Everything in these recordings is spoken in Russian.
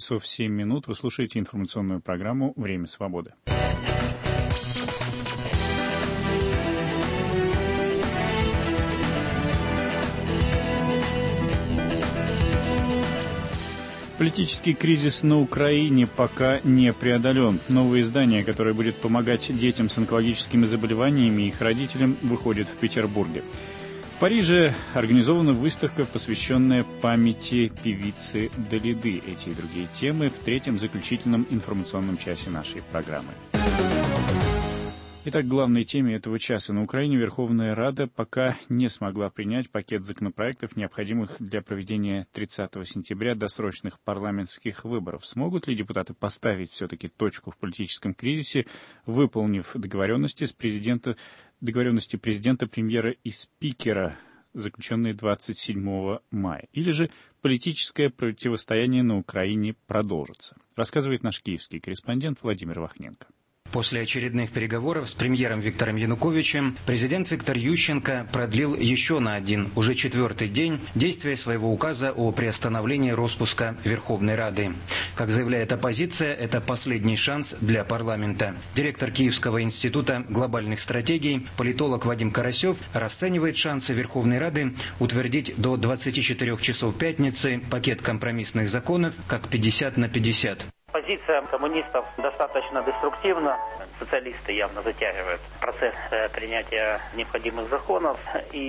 часов 7 минут. Вы слушаете информационную программу «Время свободы». Политический кризис на Украине пока не преодолен. Новое издание, которое будет помогать детям с онкологическими заболеваниями и их родителям, выходит в Петербурге. В Париже организована выставка, посвященная памяти певицы Далиды. Эти и другие темы в третьем заключительном информационном часе нашей программы. Итак, к главной теме этого часа. На Украине Верховная Рада пока не смогла принять пакет законопроектов, необходимых для проведения 30 сентября досрочных парламентских выборов. Смогут ли депутаты поставить все-таки точку в политическом кризисе, выполнив договоренности президента, премьера и спикера, заключенные 27 мая? Или же политическое противостояние на Украине продолжится? Рассказывает наш киевский корреспондент Владимир Вахненко. После очередных переговоров с премьером Виктором Януковичем президент Виктор Ющенко продлил еще на один, уже четвертый день, действие своего указа о приостановлении распуска Верховной Рады. Как заявляет оппозиция, это последний шанс для парламента. Директор Киевского института глобальных стратегий, политолог Вадим Карасев, расценивает шансы Верховной Рады утвердить до 24 часов пятницы пакет компромиссных законов как 50/50. Позиция коммунистов достаточно деструктивна. Социалисты явно затягивают процесс принятия необходимых законов.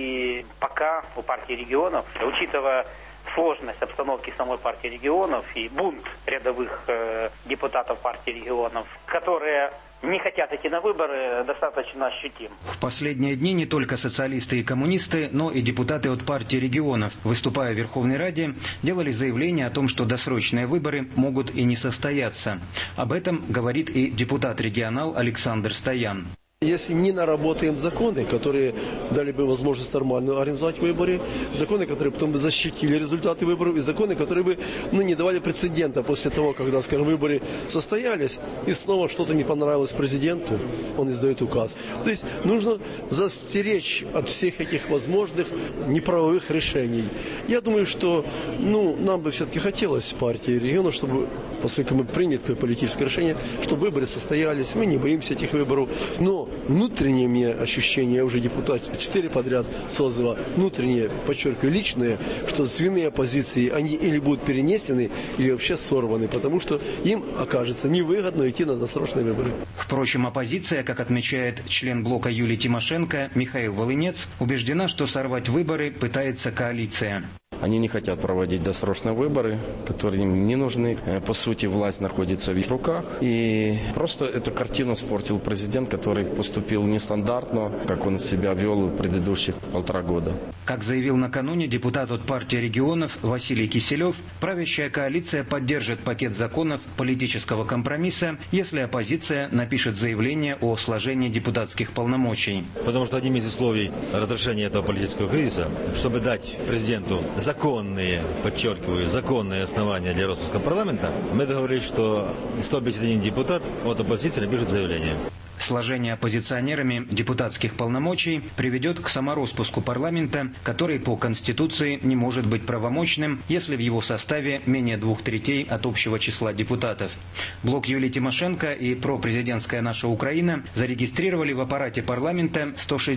И пока у партии регионов, учитывая сложность обстановки самой партии регионов и бунт рядовых депутатов партии регионов, которые не хотят идти на выборы, достаточно ощутим. В последние дни не только социалисты и коммунисты, но и депутаты от партии регионов, выступая в Верховной Раде, делали заявление о том, что досрочные выборы могут и не состояться. Об этом говорит и депутат-регионал Александр Стоян. Если не наработаем законы, которые дали бы возможность нормально организовать выборы, законы, которые потом бы защитили результаты выборов, и законы, которые бы не давали прецедента после того, когда, скажем, выборы состоялись, и снова что-то не понравилось президенту, он издает указ. То есть нужно застеречь от всех этих возможных неправовых решений. Я думаю, что нам бы все-таки хотелось партии региона, чтобы, поскольку мы приняли такое политическое решение, чтобы выборы состоялись, мы не боимся этих выборов, но внутреннее мне ощущение, я уже депутат 4 подряд созыва, внутреннее, подчеркиваю, личное, что звенные оппозиции, они или будут перенесены, или вообще сорваны, потому что им окажется невыгодно идти на досрочные выборы. Впрочем, оппозиция, как отмечает член блока Юлия Тимошенко Михаил Волынец, убеждена, что сорвать выборы пытается коалиция. Они не хотят проводить досрочные выборы, которые им не нужны. По сути, власть находится в их руках. И просто эту картину испортил президент, который поступил нестандартно, как он себя вел в предыдущих 1,5 года. Как заявил накануне депутат от партии регионов Василий Киселев, правящая коалиция поддержит пакет законов политического компромисса, если оппозиция напишет заявление о сложении депутатских полномочий. Потому что одним из условий разрешения этого политического кризиса, чтобы дать президенту законные, подчеркиваю, законные основания для распуска парламента, мы договорились, что 151 депутат от оппозиции напишет заявление. Сложение оппозиционерами депутатских полномочий приведет к самороспуску парламента, который по Конституции не может быть правомочным, если в его составе менее 2/3 от общего числа депутатов. Блок Юлии Тимошенко и пропрезидентская «Наша Украина» зарегистрировали в аппарате парламента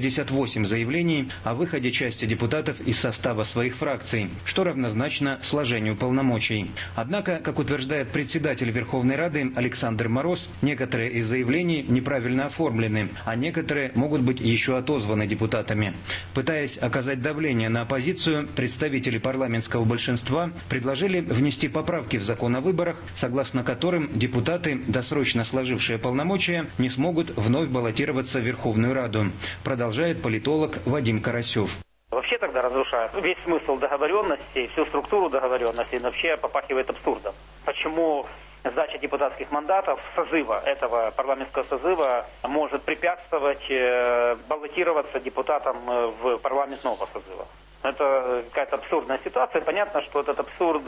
168 заявлений о выходе части депутатов из состава своих фракций, что равнозначно сложению полномочий. Однако, как утверждает председатель Верховной Рады Александр Мороз, некоторые из заявлений неправильно оформлены, а некоторые могут быть еще отозваны депутатами. Пытаясь оказать давление на оппозицию, представители парламентского большинства предложили внести поправки в закон о выборах, согласно которым депутаты, досрочно сложившие полномочия, не смогут вновь баллотироваться в Верховную Раду, продолжает политолог Вадим Карасев. Вообще тогда разрушает весь смысл договоренности, всю структуру договоренности, и вообще попахивает абсурдом. Почему сдача депутатских мандатов созыва, этого парламентского созыва, может препятствовать баллотироваться депутатам в парламент нового созыва? Это какая-то абсурдная ситуация. Понятно, что этот абсурд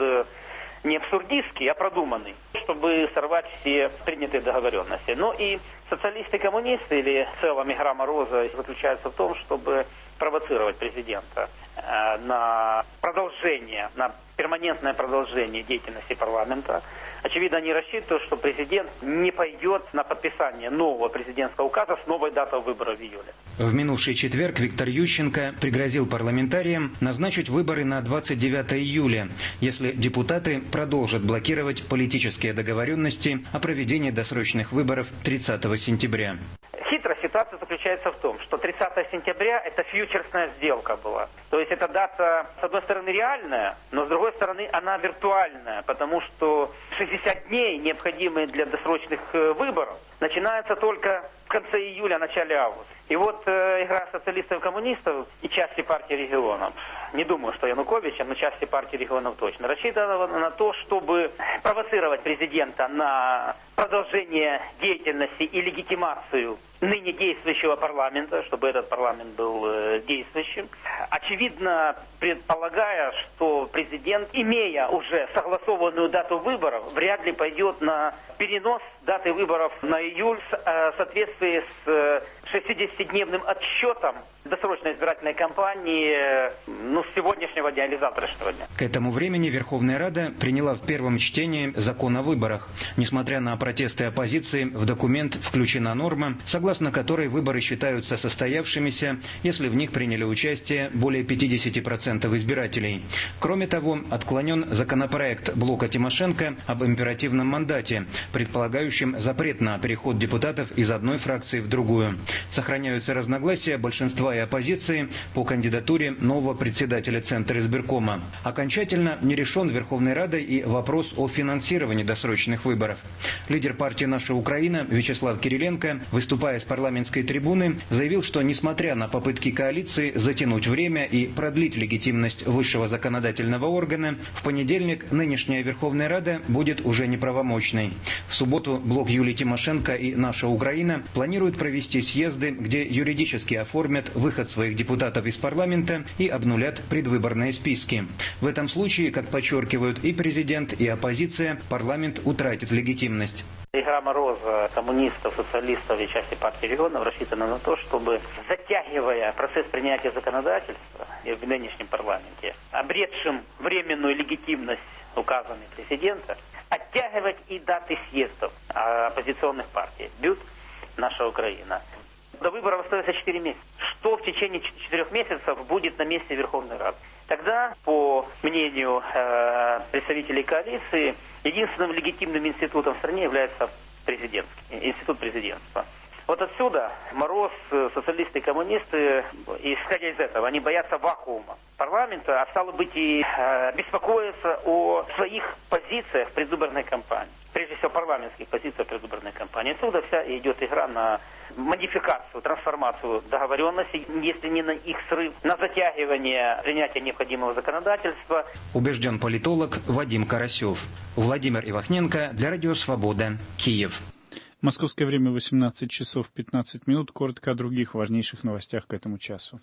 не абсурдистский, а продуманный, чтобы сорвать все принятые договоренности. Но и социалисты и коммунисты, или в целом игра Мороза, заключается в том, чтобы провоцировать президента на продолжение, на перманентное продолжение деятельности парламента, Очевидно, они рассчитывают, что президент не пойдет на подписание нового президентского указа с новой датой выборов в июле. В минувший четверг Виктор Ющенко пригрозил парламентариям назначить выборы на 29 июля, если депутаты продолжат блокировать политические договоренности о проведении досрочных выборов 30 сентября. Хитрая ситуация заключается в том, что 30 сентября это фьючерсная сделка была. То есть эта дата, с одной стороны, реальная, но с другой стороны, она виртуальная, потому что 60 дней, необходимые для досрочных выборов, начинаются только в конце июля, начале августа. И вот игра социалистов и коммунистов и части партии регионов, не думаю, что Януковича, но части партии регионов точно, рассчитана на то, чтобы провоцировать президента на продолжение деятельности и легитимацию ныне действующего парламента, чтобы этот парламент был действующим. Очевидно, предполагая, что президент, имея уже согласованную дату выборов, вряд ли пойдет на перенос даты выборов на июль в соответствии с 60-дневным отсчетом досрочной избирательной кампании с сегодняшнего дня или завтрашнего дня. К этому времени Верховная Рада приняла в первом чтении закон о выборах. Несмотря на протесты оппозиции, в документ включена норма, согласно которой выборы считаются состоявшимися, если в них приняли участие более 50% избирателей. Кроме того, отклонен законопроект блока Тимошенко об императивном мандате, предполагающим запрет на переход депутатов из одной фракции в другую. Сохраняются разногласия большинства и оппозиции по кандидатуре нового председателя Центра избиркома. Окончательно не решен Верховной Радой и вопрос о финансировании досрочных выборов. Лидер партии «Наша Украина» Вячеслав Кириленко, выступая с парламентской трибуны, заявил, что несмотря на попытки коалиции затянуть время и продлить легитимность высшего законодательного органа, в понедельник нынешняя Верховная Рада будет уже неправомочной. В субботу блок Юлии Тимошенко и «Наша Украина» планируют провести съезды, где юридически оформят выход своих депутатов из парламента и обнулят предвыборные списки. В этом случае, как подчеркивают и президент, и оппозиция, парламент утратит легитимность. Игра Мороза, коммунистов, социалистов и части партии регионов рассчитана на то, чтобы, затягивая процесс принятия законодательства в нынешнем парламенте, обретшим временную легитимность указанных президента, оттягивать и даты съездов оппозиционных партий. БЮТ, «Наша Украина». До выборов остается 4 месяца. Что в течение 4 месяцев будет на месте Верховной Рады? Тогда, по мнению представителей коалиции, единственным легитимным институтом в стране является институт президентства. Вот отсюда Мороз, социалисты и коммунисты, исходя из этого, они боятся вакуума парламента, а стало быть и беспокоятся о своих позициях в предвыборной кампании. Прежде всего, парламентских позициях в предвыборной кампании. Отсюда вся идет игра на модификацию, трансформацию договоренностей, если не на их срыв, на затягивание принятия необходимого законодательства. Убежден политолог Вадим Карасев. Владимир Ивахненко для Радио Свобода, Киев. Московское время 18 часов 15 минут. Коротко о других важнейших новостях к этому часу.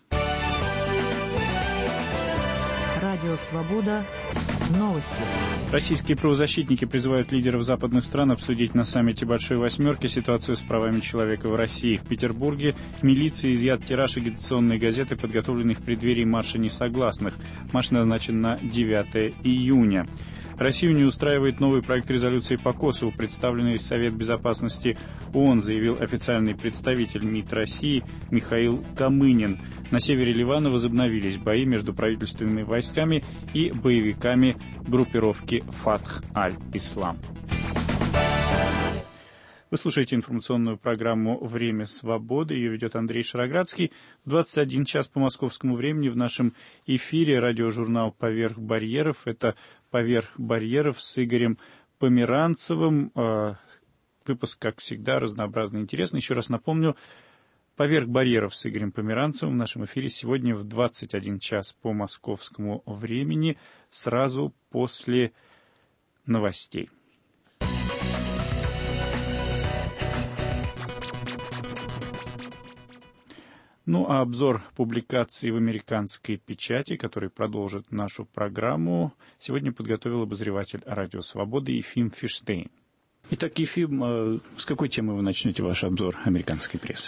Радио «Свобода». Новости. Российские правозащитники призывают лидеров западных стран обсудить на саммите Большой Восьмерки ситуацию с правами человека в России. В Петербурге милиция изъят тираж агитационной газеты, подготовленной в преддверии марша несогласных. Марш назначен на 9 июня. Россию не устраивает новый проект резолюции по Косову, представленный в Совет Безопасности ООН, заявил официальный представитель МИД России Михаил Камынин. На севере Ливана возобновились бои между правительственными войсками и боевиками группировки Фатх аль-Ислам. Вы слушаете информационную программу «Время свободы». Ее ведет Андрей Шароградский. В 21 час по московскому времени в нашем эфире радиожурнал «Поверх барьеров». Это «Поверх барьеров» с Игорем Померанцевым. Выпуск, как всегда, разнообразный и интересный. Еще раз напомню, «Поверх барьеров» с Игорем Померанцевым в нашем эфире сегодня в 21 час по московскому времени, сразу после новостей. Ну, а обзор публикаций в американской печати, который продолжит нашу программу, сегодня подготовил обозреватель «Радио Свободы» Ефим Фиштейн. Итак, Ефим, с какой темы вы начнете ваш обзор американской прессы?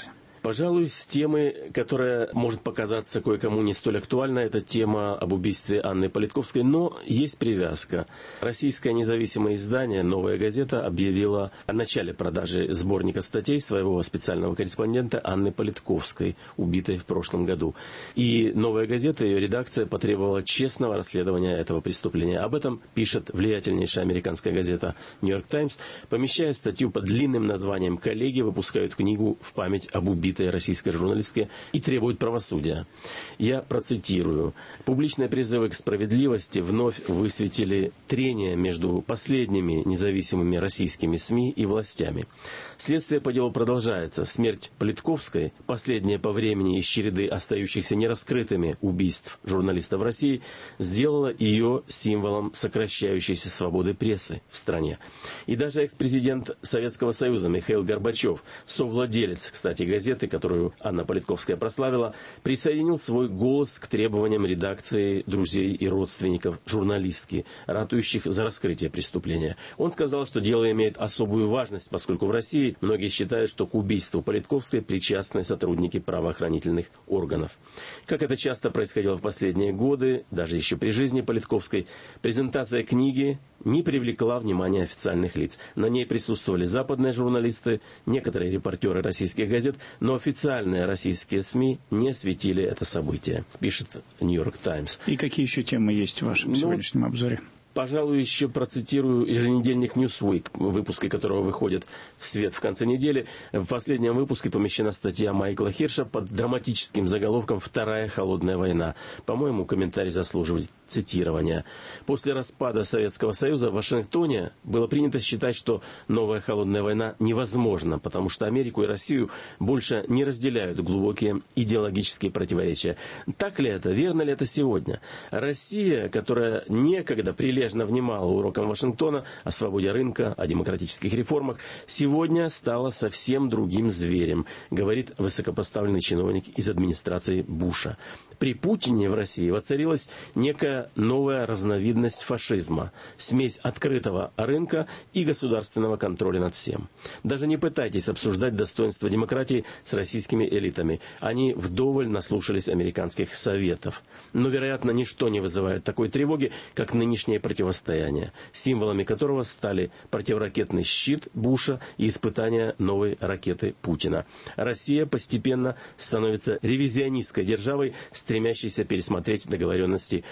Пожалуй, с темы, которая может показаться кое-кому не столь актуальной, это тема об убийстве Анны Политковской, но есть привязка. Российское независимое издание «Новая газета» объявило о начале продажи сборника статей своего специального корреспондента Анны Политковской, убитой в прошлом году. И «Новая газета», ее редакция потребовала честного расследования этого преступления. Об этом пишет влиятельнейшая американская газета «Нью-Йорк Таймс», помещая статью под длинным названием «Коллеги выпускают книгу в память об убитой российской журналистке и требуют правосудия». Я процитирую. «Публичные призывы к справедливости вновь высветили трение между последними независимыми российскими СМИ и властями. Следствие по делу продолжается. Смерть Политковской, последняя по времени из череды остающихся нераскрытыми убийств журналистов в России, сделала ее символом сокращающейся свободы прессы в стране. И даже экс-президент Советского Союза Михаил Горбачев, совладелец, кстати, газеты, которую Анна Политковская прославила, присоединил свой голос к требованиям редакции, друзей и родственников журналистки, ратующих за раскрытие преступления. Он сказал, что дело имеет особую важность, поскольку в России многие считают, что к убийству Политковской причастны сотрудники правоохранительных органов. Как это часто происходило в последние годы, даже еще при жизни Политковской, презентация книги не привлекла внимания официальных лиц. На ней присутствовали западные журналисты, некоторые репортеры российских газет, но официальные российские СМИ не осветили это событие, пишет «Нью-Йорк Таймс». И какие еще темы есть в вашем сегодняшнем обзоре? Пожалуй, еще процитирую еженедельник Newsweek, выпуски которого выходят в свет в конце недели. В последнем выпуске помещена статья Майкла Хирша под драматическим заголовком «Вторая холодная война». По-моему, комментарий заслуживает цитирования. После распада Советского Союза в Вашингтоне было принято считать, что новая холодная война невозможна, потому что Америку и Россию больше не разделяют глубокие идеологические противоречия. Так ли это? Верно ли это сегодня? Россия, которая некогда прилежно внимала урокам Вашингтона о свободе рынка, о демократических реформах, сегодня стала совсем другим зверем, говорит высокопоставленный чиновник из администрации Буша. При Путине в России воцарилась некая новая разновидность фашизма, смесь открытого рынка и государственного контроля над всем. Даже не пытайтесь обсуждать достоинство демократии с российскими элитами. Они вдоволь наслушались американских советов. Но, вероятно, ничто не вызывает такой тревоги, как нынешнее противостояние, символами которого стали противоракетный щит Буша и испытания новой ракеты Путина. Россия постепенно становится ревизионистской державой, стремящейся пересмотреть договоренности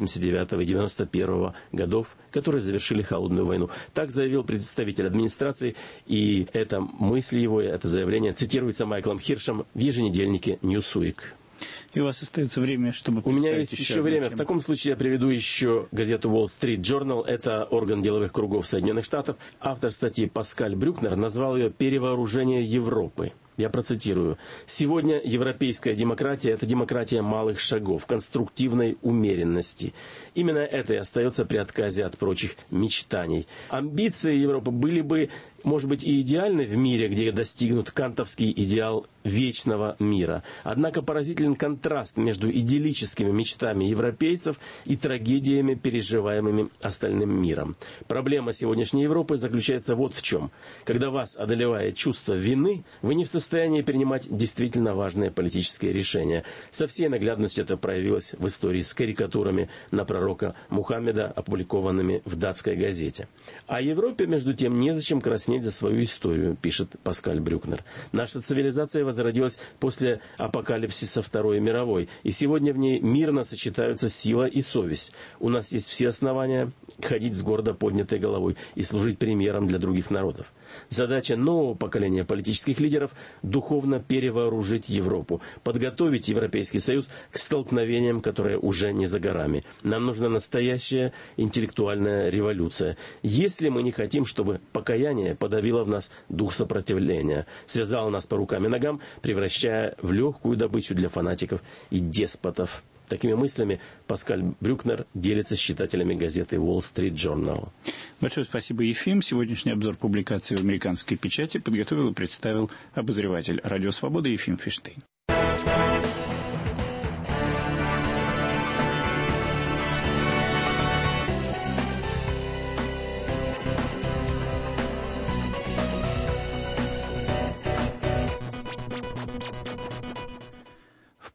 89 и 91 годов, которые завершили холодную войну. Так заявил представитель администрации, и эта мысль его, это заявление цитируется Майклом Хиршем в еженедельнике Newsweek. И у вас остается время, чтобы представить. У меня есть еще время. В таком случае я приведу еще газету Wall Street Journal. Это орган деловых кругов Соединенных Штатов. Автор статьи Паскаль Брюкнер назвал ее «Перевооружение Европы». Я процитирую. «Сегодня европейская демократия – это демократия малых шагов, конструктивной умеренности. Именно это и остается при отказе от прочих мечтаний. Амбиции Европы были бы, может быть, и идеальны в мире, где достигнут кантовский идеал вечного мира. Однако поразителен контраст между идиллическими мечтами европейцев и трагедиями, переживаемыми остальным миром. Проблема сегодняшней Европы заключается вот в чем. Когда вас одолевает чувство вины, вы не в состоянии принимать действительно важные политические решения. Со всей наглядностью это проявилось в истории с карикатурами на пророка Мухаммеда, опубликованными в датской газете. А Европе, между тем, незачем краснеть за свою историю, пишет Паскаль Брюкнер. Наша цивилизация возродилась после апокалипсиса Второй мировой, и сегодня в ней мирно сочетаются сила и совесть. У нас есть все основания ходить с гордо поднятой головой и служить примером для других народов. Задача нового поколения политических лидеров – духовно перевооружить Европу, подготовить Европейский Союз к столкновениям, которые уже не за горами. Нам нужна настоящая интеллектуальная революция. Если мы не хотим, чтобы покаяние подавило в нас дух сопротивления, связало нас по рукам и ногам, превращая в легкую добычу для фанатиков и деспотов. Такими мыслями Паскаль Брюкнер делится с читателями газеты Wall Street Journal. Большое спасибо, Ефим. Сегодняшний обзор публикации в американской печати подготовил и представил обозреватель «Радио Свобода» Ефим Фиштейн.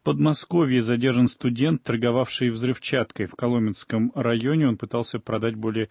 Подмосковье задержан студент, торговавший взрывчаткой. В Коломенском районе он пытался продать более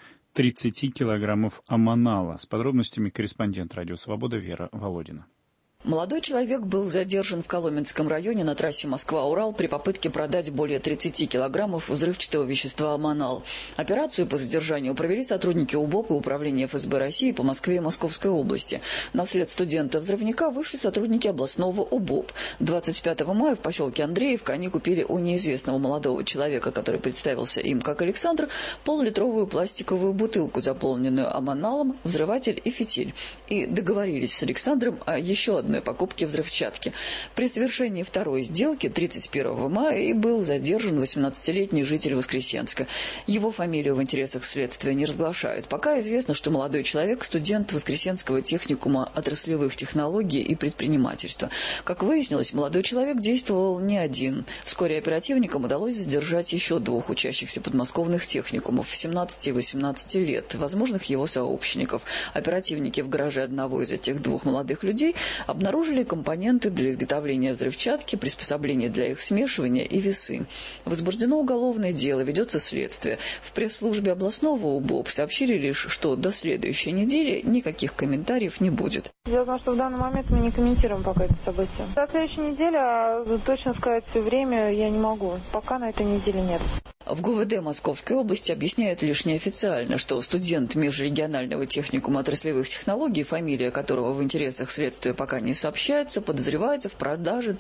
30 килограммов аммонала. С подробностями корреспондент «Радио Свобода» Вера Володина. Молодой человек был задержан в Коломенском районе на трассе Москва-Урал при попытке продать более 30 килограммов взрывчатого вещества аммонал. Операцию по задержанию провели сотрудники УБОП и Управления ФСБ России по Москве и Московской области. На след студента-взрывника вышли сотрудники областного УБОП. 25 мая в поселке Андреевка они купили у неизвестного молодого человека, который представился им как Александр, полулитровую пластиковую бутылку, заполненную аммоналом, взрыватель и фитиль. И договорились с Александром о еще одной покупки взрывчатки. При совершении второй сделки 31 мая и был задержан 18-летний житель Воскресенска. Его фамилию в интересах следствия не разглашают. Пока известно, что молодой человек – студент Воскресенского техникума отраслевых технологий и предпринимательства. Как выяснилось, молодой человек действовал не один. Вскоре оперативникам удалось задержать еще двух учащихся подмосковных техникумов 17 и 18 лет, возможных его сообщников. Оперативники в гараже одного из этих двух молодых людей обнаружили компоненты для изготовления взрывчатки, приспособления для их смешивания и весы. Возбуждено уголовное дело, ведется следствие. В пресс-службе областного УБОП сообщили лишь, что до следующей недели никаких комментариев не будет. Дело в том, что в данный момент мы не комментируем пока это событие. До следующей недели, а точно сказать время я не могу. Пока на этой неделе нет. В ГУВД Московской области объясняют лишь неофициально, что студент межрегионального техникума отраслевых технологий, фамилия которого в интересах следствия пока не сообщается, подозревается в продаже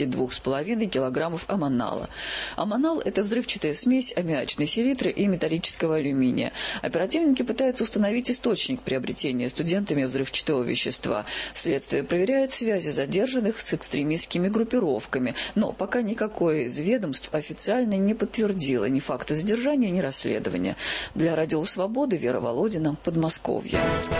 32,5 килограммов аммонала. Аммонал – это взрывчатая смесь аммиачной селитры и металлического алюминия. Оперативники пытаются установить источник приобретения студентами взрывчатого вещества. Следствие проверяет связи задержанных с экстремистскими группировками, но пока никакое из ведомств официально не подтвердило ни факты задержания, ни расследования. Для «Радио Свободы» Вера Володина, Подмосковье.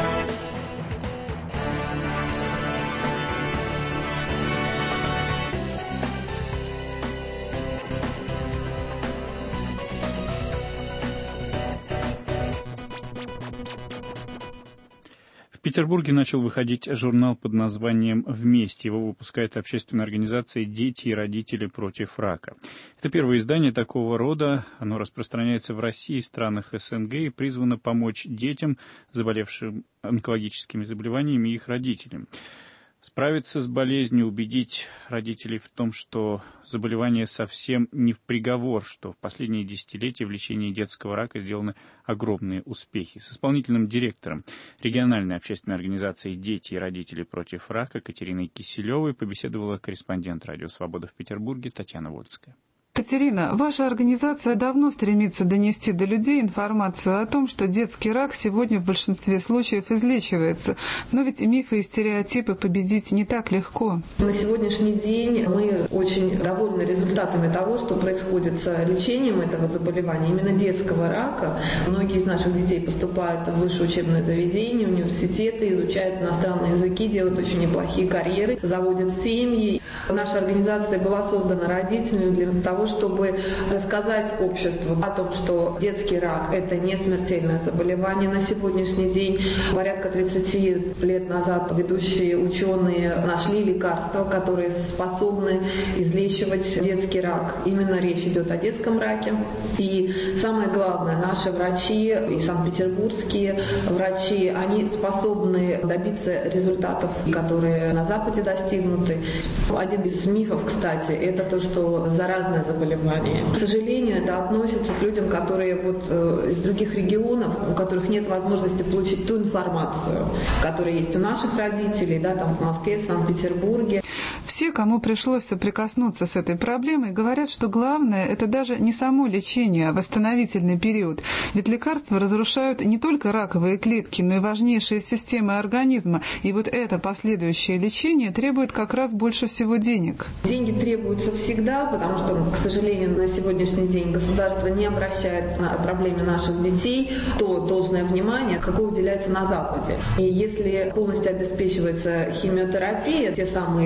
В Петербурге начал выходить журнал под названием «Вместе». Его выпускает общественная организация «Дети и родители против рака». Это первое издание такого рода. Оно распространяется в России и странах СНГ и призвано помочь детям, заболевшим онкологическими заболеваниями, и их родителям. Справиться с болезнью, убедить родителей в том, что заболевание совсем не в приговор, что в последние десятилетия в лечении детского рака сделаны огромные успехи. С исполнительным директором региональной общественной организации «Дети и родители против рака» Катериной Киселевой побеседовала корреспондент «Радио Свобода» в Петербурге Татьяна Вольская. Катерина, ваша организация давно стремится донести до людей информацию о том, что детский рак сегодня в большинстве случаев излечивается. Но ведь мифы и стереотипы победить не так легко. На сегодняшний день мы очень довольны результатами того, что происходит с лечением этого заболевания, именно детского рака. Многие из наших детей поступают в высшее учебное заведение, университеты, изучают иностранные языки, делают очень неплохие карьеры, заводят семьи. Наша организация была создана родителями для того, чтобы рассказать обществу о том, что детский рак – это не смертельное заболевание на сегодняшний день. Порядка 30 лет назад ведущие ученые нашли лекарства, которые способны излечивать детский рак. Именно речь идет о детском раке. И самое главное, наши врачи, и санкт-петербургские врачи, они способны добиться результатов, которые на Западе достигнуты. Один из мифов, кстати, это то, что заразное заболевание. К сожалению, это относится к людям, которые из других регионов, у которых нет возможности получить ту информацию, которая есть у наших родителей, там в Москве, в Санкт-Петербурге. Все, кому пришлось соприкоснуться с этой проблемой, говорят, что главное – это даже не само лечение, а восстановительный период. Ведь лекарства разрушают не только раковые клетки, но и важнейшие системы организма. И это последующее лечение требует как раз больше всего денег. Деньги требуются всегда, потому что, к сожалению, на сегодняшний день государство не обращает на проблеме наших детей то должное внимание, какое уделяется на Западе. И если полностью обеспечивается химиотерапия, те самые лекарства,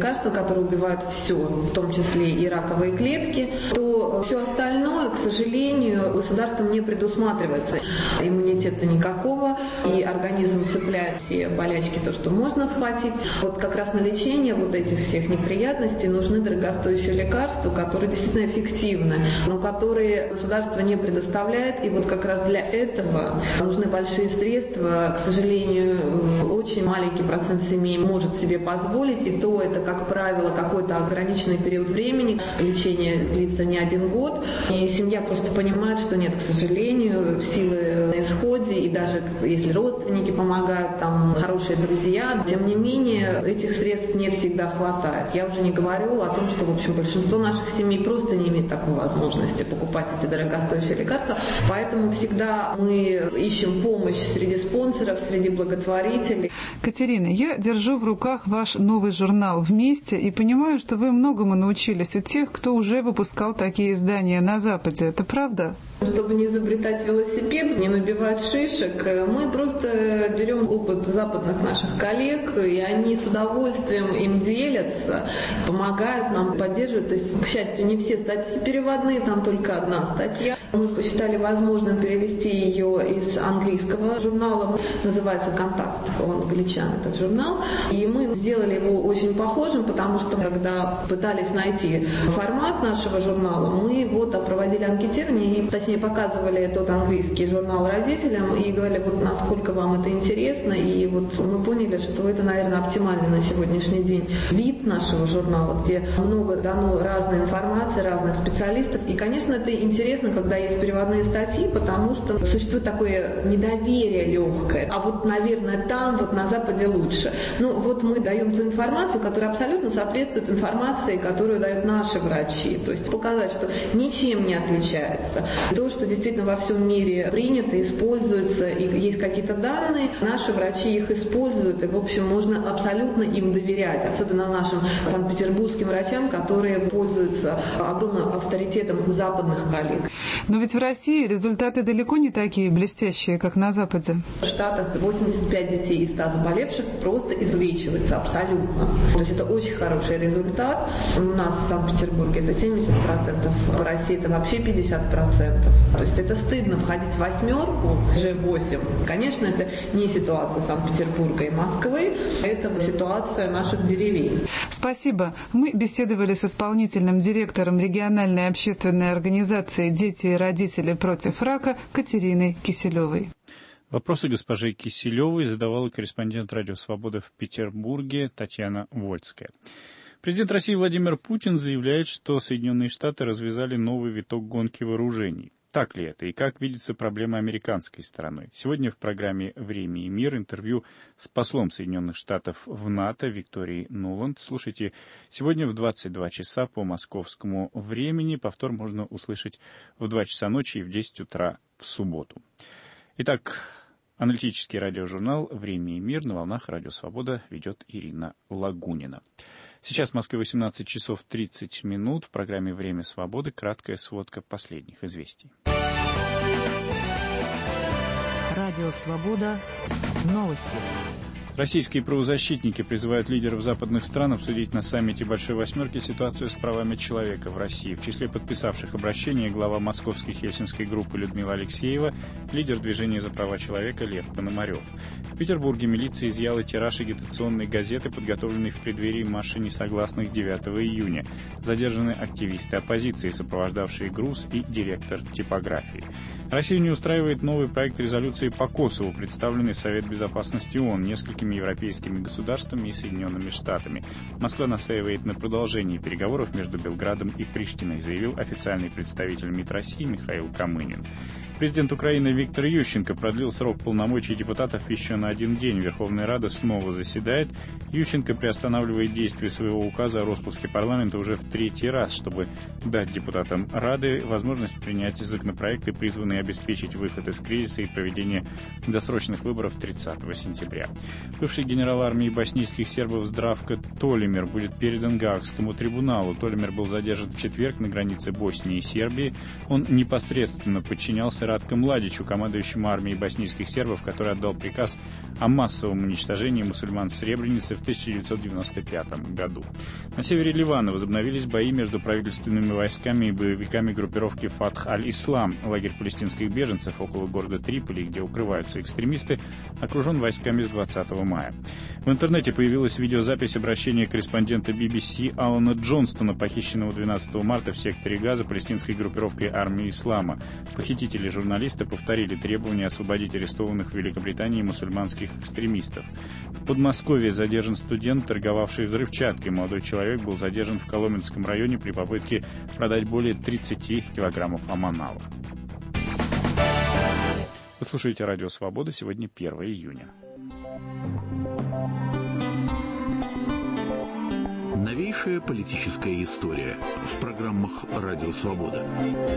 лекарства, которые убивают все, в том числе и раковые клетки, то все остальное, к сожалению, государством не предусматривается. Иммунитета никакого, и организм цепляет все болячки, то, что можно схватить. Вот как раз на лечение вот этих всех неприятностей нужны дорогостоящие лекарства, которые действительно эффективны, но которые государство не предоставляет. И вот как раз для этого нужны большие средства. К сожалению, очень маленький процент семей может себе позволить, и то это, как правило, какой-то ограниченный период времени. Лечение длится не 1 год, и семья просто понимает, что нет, к сожалению, силы на исходе, и даже если родственники помогают, там хорошие друзья, тем не менее этих средств не всегда хватает. Я уже не говорю о том, что, в общем, большинство наших семей просто не имеет такой возможности покупать эти дорогостоящие лекарства, поэтому всегда мы ищем помощь среди спонсоров, среди благотворителей. Катерина, я держу в руках ваш новый журнал «Вместе» и понимаю, что вы многому научились у тех, кто уже выпускал такие издания на Западе. Это правда? Чтобы не изобретать велосипед, не набивать шишек, мы просто берем опыт западных наших коллег, и они с удовольствием им делятся, помогают нам, поддерживают. То есть, к счастью, не все статьи переводные, там только одна статья. Мы посчитали возможным перевести ее из английского журнала, называется «Контакт», у англичан этот журнал. И мы сделали его очень похожим, потому что, когда пытались найти формат нашего журнала, мы проводили анкетирование и, точнее, показывали тот английский журнал родителям и говорили, вот насколько вам это интересно. И вот мы поняли, что это, наверное, оптимальный на сегодняшний день вид нашего журнала, где много дано разной информации, разных специалистов. И, конечно, это интересно, когда есть переводные статьи, потому что существует такое недоверие легкое. А вот, наверное, там, вот на Западе лучше. Ну, вот мы даем ту информацию, которая абсолютно соответствует информации, которую дают наши врачи. То есть показать, что ничем не отличается. То, что действительно во всем мире принято, используется, и есть какие-то данные, наши врачи их используют, и, в общем, можно абсолютно им доверять, особенно нашим санкт-петербургским врачам, которые пользуются огромным авторитетом у западных коллег. Но ведь в России результаты далеко не такие блестящие, как на Западе. В Штатах 85 детей из 100 заболевших просто излечиваются абсолютно. То есть это очень хороший результат. У нас в Санкт-Петербурге это 70%, в России это вообще 50%. То есть это стыдно входить в 8, уже 8. Конечно, это не ситуация Санкт-Петербурга и Москвы, это ситуация наших деревень. Спасибо. Мы беседовали с исполнительным директором региональной общественной организации «Дети и родители против рака» Катериной Киселевой. Вопросы госпожи Киселевой задавала корреспондент «Радио Свобода» в Петербурге Татьяна Вольская. Президент России Владимир Путин заявляет, что Соединенные Штаты развязали новый виток гонки вооружений. Так ли это и как видится проблема американской стороной? Сегодня в программе «Время и мир» интервью с послом Соединенных Штатов в НАТО Викторией Нуланд. Слушайте сегодня в 22 часа по московскому времени. Повтор можно услышать в 2 часа ночи и в 10 утра в субботу. Итак, аналитический радиожурнал «Время и мир» на волнах «Радио Свобода» ведет Ирина Лагунина. Сейчас в Москве 18 часов 30 минут. В программе «Время свободы» краткая сводка последних известий. Радио Свобода. Новости. Российские правозащитники призывают лидеров западных стран обсудить на саммите Большой Восьмерки ситуацию с правами человека в России. В числе подписавших обращение глава московской хельсинской группы Людмила Алексеева, лидер движения за права человека Лев Пономарев. В Петербурге милиция изъяла тираж агитационной газеты, подготовленной в преддверии марша несогласных 9 июня. Задержаны активисты оппозиции, сопровождавшие груз, и директор типографии. Россию не устраивает новый проект резолюции по Косову, представленный в Совет Безопасности ООН несколькими европейскими государствами и Соединенными Штатами. Москва настаивает на продолжении переговоров между Белградом и Приштиной, заявил официальный представитель МИД России Михаил Камынин. Президент Украины Виктор Ющенко продлил срок полномочий депутатов еще на 1 день. Верховная Рада снова заседает. Ющенко приостанавливает действие своего указа о распуске парламента уже в 3-й раз, чтобы дать депутатам Рады возможность принять законопроекты, призванные обеспечить выход из кризиса и проведение досрочных выборов 30 сентября. Бывший генерал армии боснийских сербов Здравко Толимир будет передан Гаагскому трибуналу. Толимир был задержан в четверг на границе Боснии и Сербии. Он непосредственно подчинялся Ратко Младичу, командующему армией боснийских сербов, который отдал приказ о массовом уничтожении мусульман в Сребренице в 1995 году. На севере Ливана возобновились бои между правительственными войсками и боевиками группировки Фатх аль-Ислам. Лагерь палестинских беженцев около города Триполи, где укрываются экстремисты, окружен войсками с 20 мая. В интернете появилась видеозапись обращения корреспондента BBC Алана Джонстона, похищенного 12 марта в секторе Газа палестинской группировкой армии Ислама. Похитители журналиста повторили требования освободить арестованных в Великобритании мусульманских экстремистов. В Подмосковье задержан студент, торговавший взрывчаткой. Молодой человек был задержан в Коломенском районе при попытке продать более 30 килограммов аманала. Вы слушаете «Радио Свобода». Сегодня 1 июня. Новейшая политическая история в программах «Радио Свобода».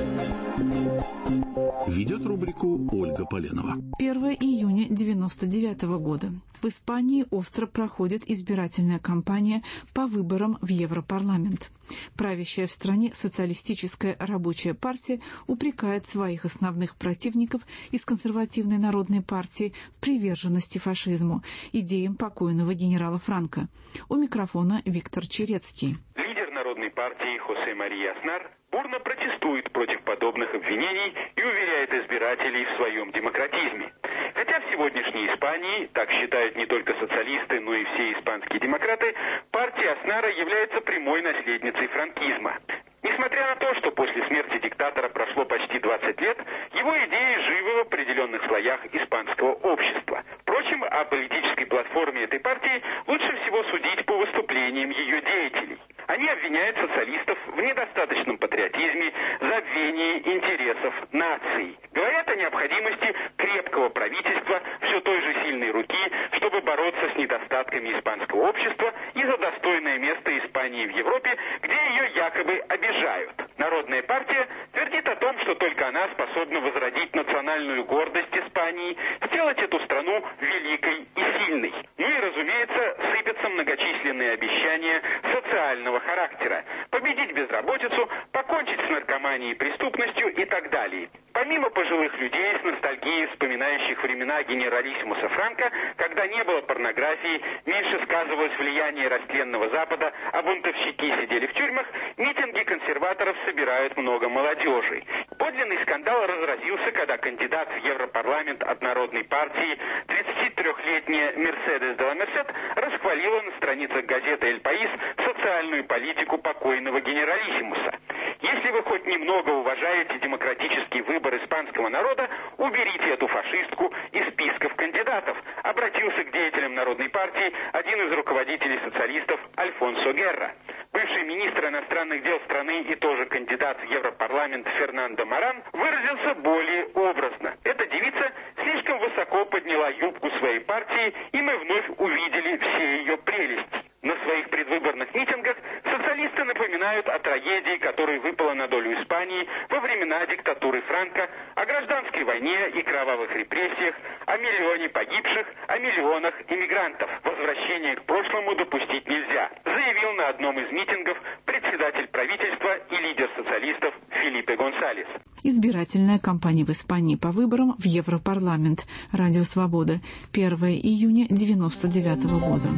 Ведет рубрику Ольга Поленова. 1 июня 1999 года. В Испании остро проходит избирательная кампания по выборам в Европарламент. Правящая в стране социалистическая рабочая партия упрекает своих основных противников из консервативной народной партии в приверженности фашизму, идеям покойного генерала Франко. У микрофона Виктор Черецкий. Лидер народной партии Хосе Мария Азнар бурно протестует против подобных обвинений и уверяет избирателей в своем демократизме. Хотя в сегодняшней Испании, так считают не только социалисты, но и все испанские демократы, партия Азнара является прямой наследницей франкизма. Несмотря на то, что после смерти диктатора прошло почти 20 лет, его идеи живы в определенных слоях испанского общества. Впрочем, о политической платформе этой партии лучше всего судить по выступлениям ее деятелей. Они обвиняют социалистов в недостаточном патриотизме, забвении интересов нации. Говорят о необходимости крепкого правительства, все той же сильной руки, чтобы бороться с недостатками испанского общества и за достойное место Испании в Европе, где ее якобы обижают. Народная партия твердит о том, что только она способна возродить национальную гордость Испании, сделать эту страну великой и сильной. Ну и, разумеется, сыпятся многочисленные обещания социального характера. Победить безработицу, покончить с наркоманией и преступностью и так далее. Помимо пожилых людей с ностальгией, вспоминающих времена генералиссимуса Франко, когда не было порнографии, меньше сказывалось влияние растленного Запада, а бунтовщики сидели в тюрьмах, митинги консерваторов собирают много молодежи. Подлинный скандал разразился, когда кандидат в Европарламент от Народной партии, 33-летняя Мерседес де ла Мерсед, расхвалила на страницах газеты «Эль Паис» социальную политику покойного генералиссимуса. Если вы хоть немного уважаете демократический выбор испанского народа, уберите эту фашистку из списков кандидатов, обратился к деятелям Народной партии один из руководителей социалистов Альфонсо Герра. Бывший министр иностранных дел страны и тоже кандидат в Европарламент Фернандо Маран выразился более образно. Эта девица слишком высоко подняла юбку своей партии, и мы вновь увидели все ее прелести. На своих предвыборных митингах социалисты напоминают о трагедии, которая выпала на долю Испании во времена диктатуры Франко, о гражданской войне и кровавых репрессиях, о миллионе погибших, о миллионах иммигрантов. Возвращение к прошлому допустить нельзя, заявил на одном из митингов председатель правительства и лидер социалистов Фелипе Гонсалес. Избирательная кампания в Испании по выборам в Европарламент. Радио Свобода. 1 июня 1999 года.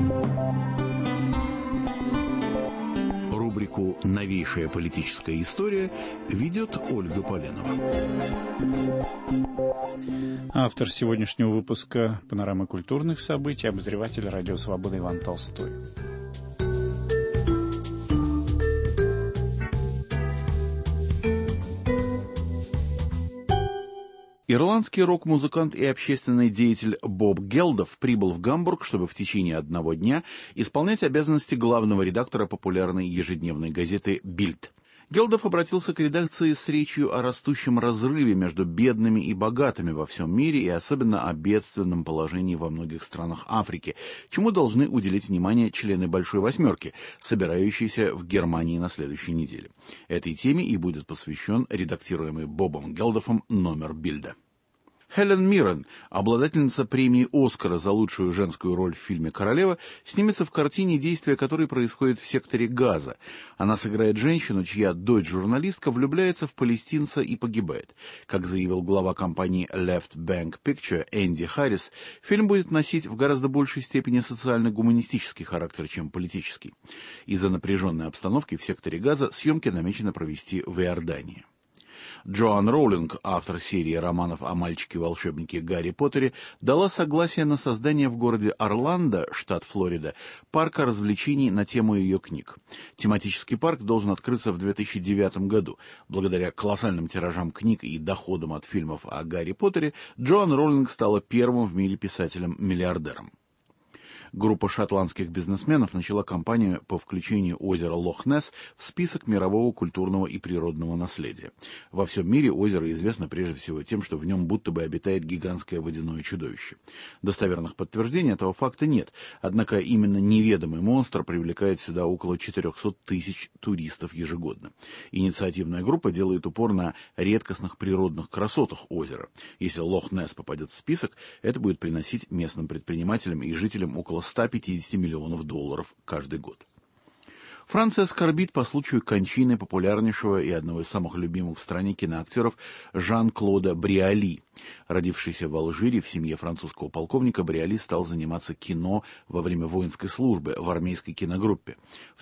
Рубрику «Новейшая политическая история» ведет Ольга Поленова. Автор сегодняшнего выпуска «Панорамы культурных событий», обозреватель «Радио Свобода» Иван Толстой. Ирландский рок-музыкант и общественный деятель Боб Гелдов прибыл в Гамбург, чтобы в течение одного дня исполнять обязанности главного редактора популярной ежедневной газеты «Бильд». Гелдов обратился к редакции с речью о растущем разрыве между бедными и богатыми во всем мире и особенно о бедственном положении во многих странах Африки, чему должны уделить внимание члены Большой Восьмерки, собирающиеся в Германии на следующей неделе. Этой теме и будет посвящен редактируемый Бобом Гелдовым номер Бильда. Хелен Миррен, обладательница премии «Оскара» за лучшую женскую роль в фильме «Королева», снимется в картине, действие которой происходит в секторе Газа. Она сыграет женщину, чья дочь-журналистка влюбляется в палестинца и погибает. Как заявил глава компании Left Bank Picture Энди Харрис, фильм будет носить в гораздо большей степени социально-гуманистический характер, чем политический. Из-за напряженной обстановки в секторе Газа съемки намечено провести в Иордании. Джоан Роулинг, автор серии романов о мальчике-волшебнике Гарри Поттере, дала согласие на создание в городе Орландо, штат Флорида, парка развлечений на тему ее книг. Тематический парк должен открыться в 2009 году. Благодаря колоссальным тиражам книг и доходам от фильмов о Гарри Поттере, Джоан Роулинг стала первым в мире писателем-миллиардером. Группа шотландских бизнесменов начала кампанию по включению озера Лох-Несс в список мирового культурного и природного наследия. Во всем мире озеро известно прежде всего тем, что в нем будто бы обитает гигантское водяное чудовище. Достоверных подтверждений этого факта нет, однако именно неведомый монстр привлекает сюда около 400 тысяч туристов ежегодно. Инициативная группа делает упор на редкостных природных красотах озера. Если Лох-Несс попадет в список, это будет приносить местным предпринимателям и жителям около 150 миллионов долларов каждый год. Франция скорбит по случаю кончины популярнейшего и одного из самых любимых в стране киноактеров Жан-Клода Бриоли. Родившийся в Алжире в семье французского полковника, Бриоли стал заниматься кино во время воинской службы в армейской киногруппе. В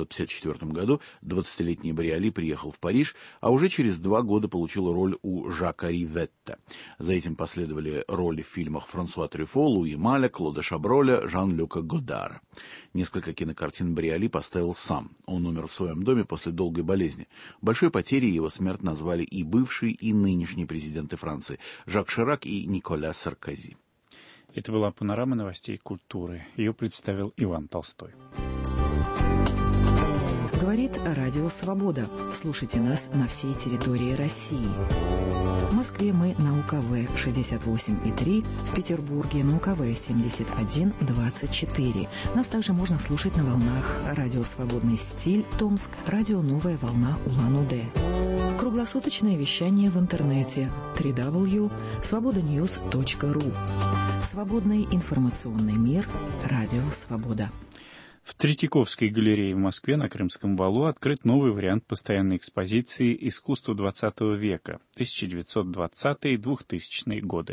1954 году 20-летний Бриоли приехал в Париж, а уже через 2 года получил роль у Жака Риветта. За этим последовали роли в фильмах Франсуа Трюфо, Луи Маля, Клода Шаброля, Жан-Люка Годара. Несколько кинокартин Бриоли поставил сам. Он умер в своем доме после долгой болезни. Большой потерей его смерть назвали и бывший, и нынешний президенты Франции Жак Ширак и Николя Саркози. Это была панорама новостей культуры. Ее представил Иван Толстой. Говорит Радио Свобода. Слушайте нас на всей территории России. В Москве мы на УКВ 68,3, в Петербурге на УКВ 71,24. Нас также можно слушать на волнах Радио Свободный стиль Томск, Радио Новая волна Улан-Удэ. Круглосуточное вещание в интернете www.svobodanews.ru. Свободный информационный мир. Радио Свобода. В Третьяковской галерее в Москве на Крымском валу открыт новый вариант постоянной экспозиции «Искусство XX века» 1920-2000 годы.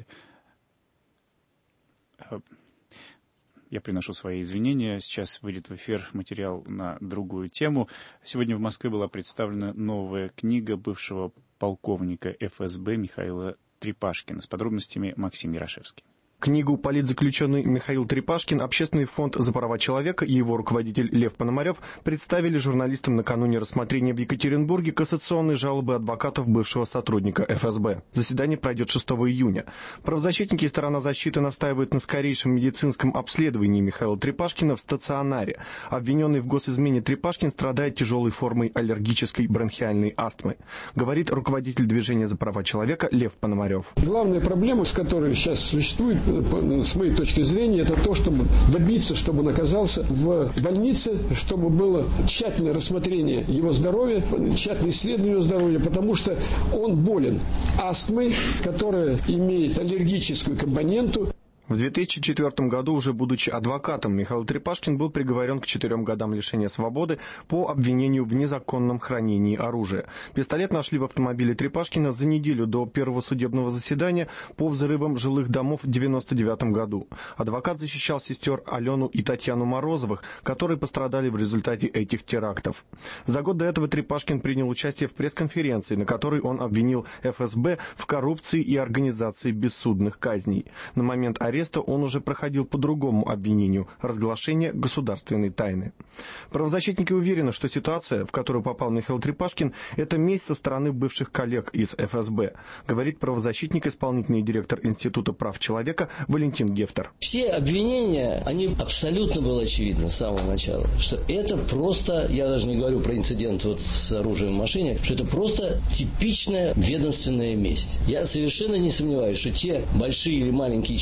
Я приношу свои извинения. Сейчас выйдет в эфир материал на другую тему. Сегодня в Москве была представлена новая книга бывшего полковника ФСБ Михаила Трепашкина. С подробностями Максим Ярошевский. Книгу политзаключенный Михаил Трепашкин Общественный фонд за права человека и его руководитель Лев Пономарев представили журналистам накануне рассмотрения в Екатеринбурге кассационной жалобы адвокатов бывшего сотрудника ФСБ. Заседание пройдет 6 июня. Правозащитники и сторона защиты настаивают на скорейшем медицинском обследовании Михаила Трепашкина в стационаре. Обвиненный в госизмене Трепашкин страдает тяжелой формой аллергической бронхиальной астмы, говорит руководитель движения за права человека Лев Пономарев. Главная проблема, с которой сейчас существует, с моей точки зрения, это то, чтобы добиться, чтобы он оказался в больнице, чтобы было тщательное рассмотрение его здоровья, тщательное исследование его здоровья, потому что он болен астмой, которая имеет аллергическую компоненту. В 2004 году, уже будучи адвокатом, Михаил Трепашкин был приговорен к 4 годам лишения свободы по обвинению в незаконном хранении оружия. Пистолет нашли в автомобиле Трепашкина за неделю до первого судебного заседания по взрывам жилых домов в 1999 году. Адвокат защищал сестер Алену и Татьяну Морозовых, которые пострадали в результате этих терактов. За год до этого Трепашкин принял участие в пресс-конференции, на которой он обвинил ФСБ в коррупции и организации бессудных казней. На момент ареста он уже проходил по другому обвинению – разглашение государственной тайны. Правозащитники уверены, что ситуация, в которую попал Михаил Трепашкин, это месть со стороны бывших коллег из ФСБ, говорит правозащитник, исполнительный директор Института прав человека Валентин Гефтер. Все обвинения, они абсолютно было очевидно с самого начала, что это просто, я даже не говорю про инцидент вот с оружием в машине, что это просто типичная ведомственная месть. Я совершенно не сомневаюсь, что те большие или маленькие чины, которые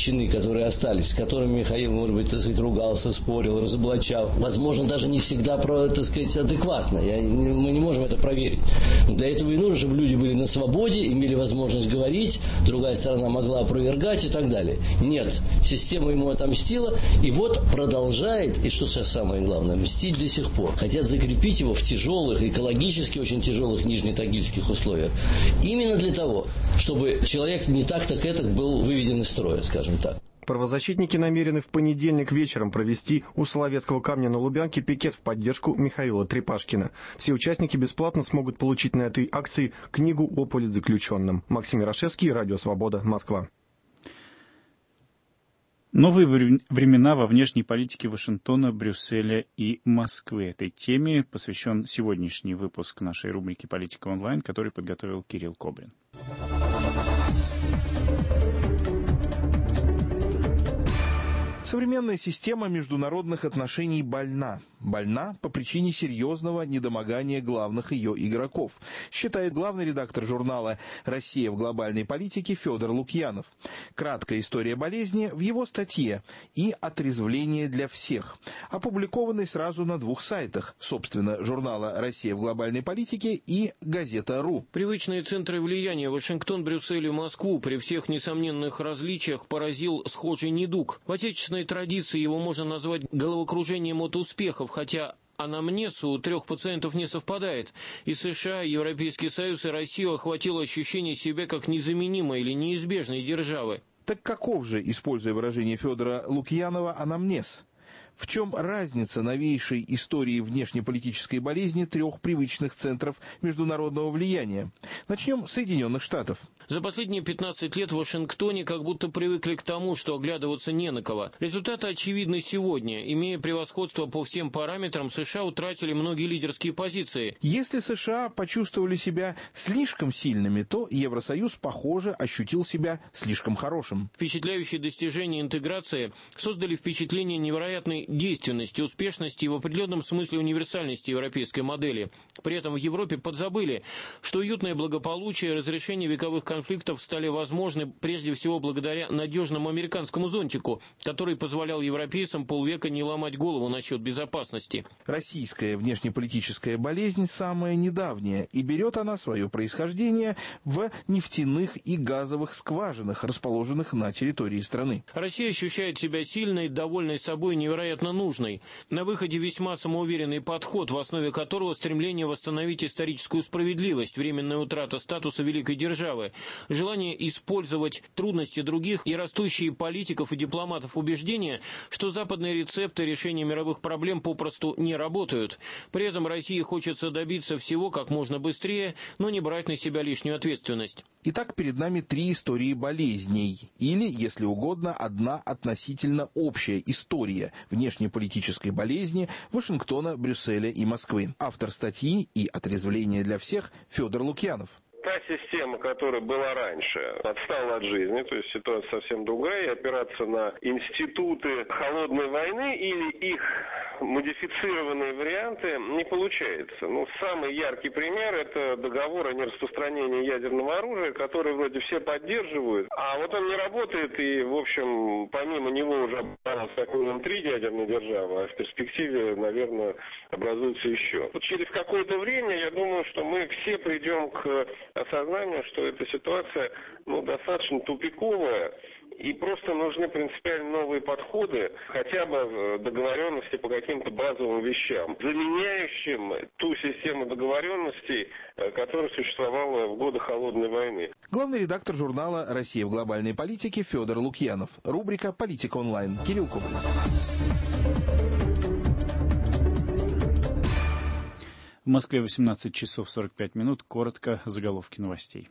которые остались, с которыми Михаил, может быть, так сказать, ругался, спорил, разоблачал. Возможно, даже не всегда, так сказать, адекватно. Мы не можем это проверить. Но для этого и нужно, чтобы люди были на свободе, имели возможность говорить, другая сторона могла опровергать и так далее. Нет, система ему отомстила, и вот продолжает, и что сейчас самое главное, мстить до сих пор. Хотят закрепить его в тяжелых, экологически очень тяжелых нижнетагильских условиях. Именно для того, чтобы человек не так-так был выведен из строя, скажем так. Правозащитники намерены в понедельник вечером провести у Соловецкого камня на Лубянке пикет в поддержку Михаила Трепашкина. Все участники бесплатно смогут получить на этой акции книгу о политзаключенном. Максим Ярошевский, Радио Свобода, Москва. Новые времена во внешней политике Вашингтона, Брюсселя и Москвы. Этой теме посвящен сегодняшний выпуск нашей рубрики «Политика онлайн», который подготовил Кирилл Кобрин. Современная система международных отношений больна. Больна по причине серьезного недомогания главных ее игроков, считает главный редактор журнала «Россия в глобальной политике» Федор Лукьянов. Краткая история болезни в его статье «И отрезвление для всех», опубликованной сразу на 2 сайтах, собственно, журнала «Россия в глобальной политике» и газета.ру. Привычные центры влияния Вашингтон, Брюссель и Москву при всех несомненных различиях поразил схожий недуг. В отечественной традиции его можно назвать головокружением от успехов, хотя анамнез у 3 пациентов не совпадает. И США, Европейский Союз и Россию охватило ощущение себя как незаменимой или неизбежной державы. Так каков же, используя выражение Федора Лукьянова, анамнез? В чем разница новейшей истории внешнеполитической болезни 3 привычных центров международного влияния? Начнем с Соединенных Штатов. За последние 15 лет в Вашингтоне как будто привыкли к тому, что оглядываться не на кого. Результаты очевидны сегодня. Имея превосходство по всем параметрам, США утратили многие лидерские позиции. Если США почувствовали себя слишком сильными, то Евросоюз, похоже, ощутил себя слишком хорошим. Впечатляющие достижения интеграции создали впечатление невероятной действенности, успешности и в определенном смысле универсальности европейской модели. При этом в Европе подзабыли, что уютное благополучие и разрешение вековых конфликтов стали возможны прежде всего благодаря надежному американскому зонтику, который позволял европейцам полвека не ломать голову насчет безопасности. Российская внешнеполитическая болезнь самая недавняя, и берет она свое происхождение в нефтяных и газовых скважинах, расположенных на территории страны. Россия ощущает себя сильной, довольной собой, невероятно нужной. На выходе весьма самоуверенный подход, в основе которого стремление восстановить историческую справедливость, временная утрата статуса великой державы, желание использовать трудности других и растущие политиков и дипломатов убеждения, что западные рецепты решения мировых проблем попросту не работают. При этом России хочется добиться всего как можно быстрее, но не брать на себя лишнюю ответственность. Итак, перед нами 3 истории болезней, или, если угодно, одна относительно общая история внешнеполитической болезни Вашингтона, Брюсселя и Москвы. Автор статьи «И отрезвление для всех» Федор Лукьянов. Та система, которая была раньше, отстала от жизни, то есть ситуация совсем другая, и опираться на институты холодной войны или их модифицированные варианты не получается. Самый яркий пример – это договор о нераспространении ядерного оружия, который вроде все поддерживают, а вот он не работает, и, в общем, помимо него уже образовалось как минимум 3 ядерные державы, а в перспективе, наверное, образуется еще. Через какое-то время, я думаю, что мы все придем к осознанию, что эта ситуация достаточно тупиковая, и просто нужны принципиально новые подходы, хотя бы в договоренности по каким-то базовым вещам, заменяющим ту систему договоренностей, которая существовала в годы Холодной войны. Главный редактор журнала «Россия в глобальной политике» Федор Лукьянов. Рубрика «Политика онлайн». Кирилл Кобрин. В Москве 18 часов 45 минут. Коротко заголовки новостей.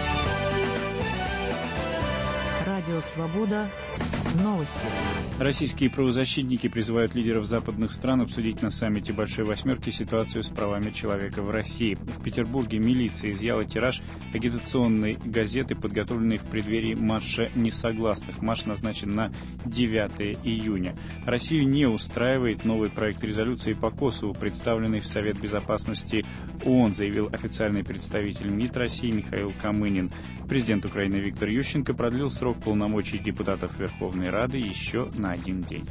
Радио «Свобода». Новости. Российские правозащитники призывают лидеров западных стран обсудить на саммите Большой Восьмерки ситуацию с правами человека в России. В Петербурге милиция изъяла тираж агитационной газеты, подготовленной в преддверии марша несогласных. Марш назначен на 9 июня. Россию не устраивает новый проект резолюции по Косову, представленный в Совет Безопасности ООН, заявил официальный представитель МИД России Михаил Камынин. Президент Украины Виктор Ющенко продлил срок полномочий депутатов Верховной Верховной Рады еще на 1 день.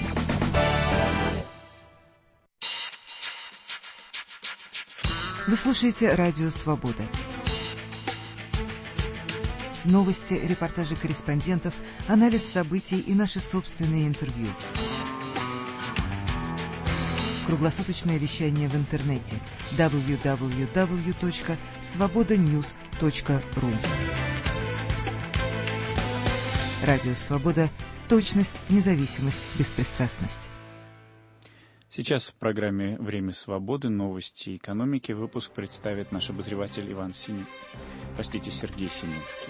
Вы слушаете «Радио Свобода». Новости, репортажи корреспондентов, анализ событий и наши собственные интервью. Круглосуточное вещание в интернете www.svobodanews.ru. Радио Свобода. Точность, независимость, беспристрастность. Сейчас в программе «Время свободы. Новости экономики» выпуск представит наш обозреватель Сергей Сининский.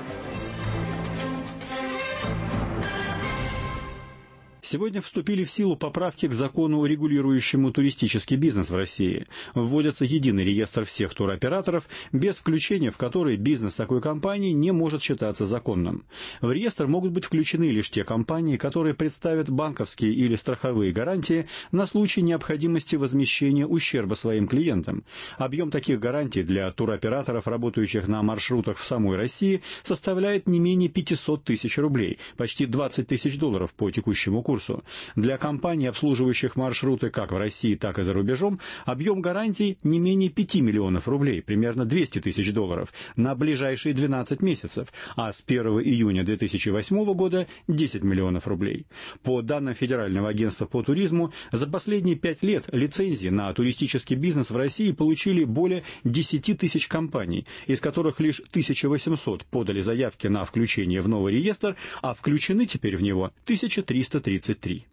Сегодня вступили в силу поправки к закону, регулирующему туристический бизнес в России. Вводится единый реестр всех туроператоров, без включения в который бизнес такой компании не может считаться законным. В реестр могут быть включены лишь те компании, которые представят банковские или страховые гарантии на случай необходимости возмещения ущерба своим клиентам. Объем таких гарантий для туроператоров, работающих на маршрутах в самой России, составляет не менее 500 тысяч рублей, почти $20 тысяч по текущему курсу. Для компаний, обслуживающих маршруты как в России, так и за рубежом, объем гарантий не менее 5 миллионов рублей, примерно $200 тысяч, на ближайшие 12 месяцев, а с 1 июня 2008 года 10 миллионов рублей. По данным Федерального агентства по туризму, за последние 5 лет лицензии на туристический бизнес в России получили более 10 тысяч компаний, из которых лишь 1800 подали заявки на включение в новый реестр, а включены теперь в него 1333.